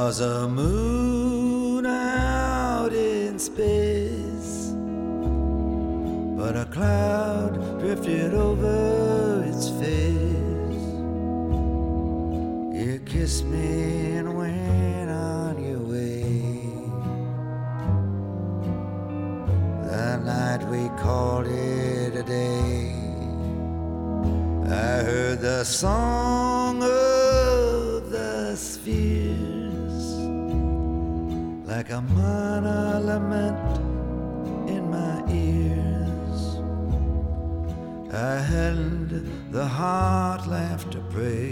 was a moon out in space, but a cloud drifted over its face. You kissed me and went on your way. That night we called it a day. I heard the song of the spheres like a minor lament in my ears. I hadn't the heart left to pray.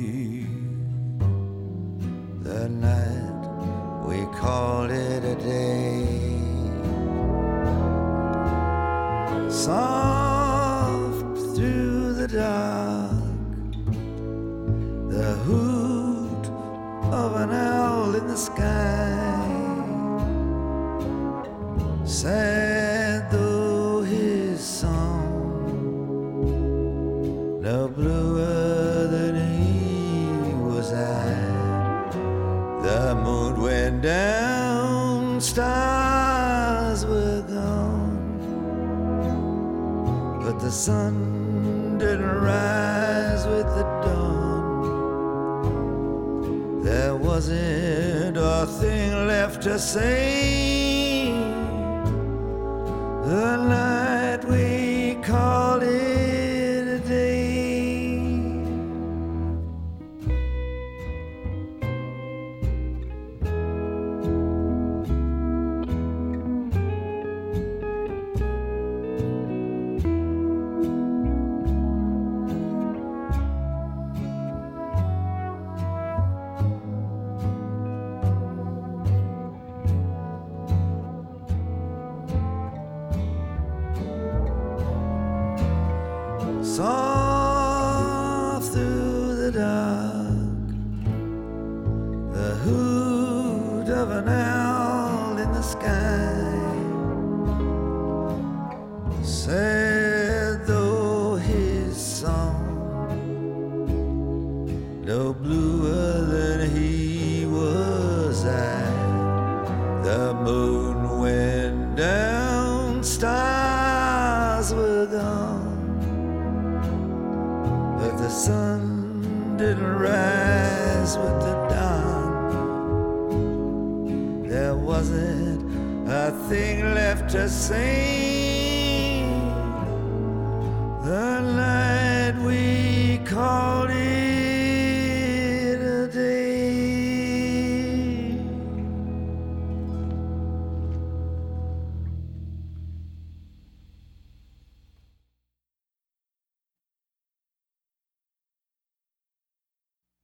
That night we called it a day. Soft through the dark, the hoot of an owl in the sky. Sad though his song, no bluer than he was I. The moon went down, stars were gone, but the sun didn't rise with the dawn. There wasn't a thing left to say. The night we called it a day. Soft through the dark, the hoot of an owl in the sky. Sad though his song, no bluer than he was I. The moon went down, stars were gone, but the sun didn't rise with the dawn. There wasn't a thing left to say.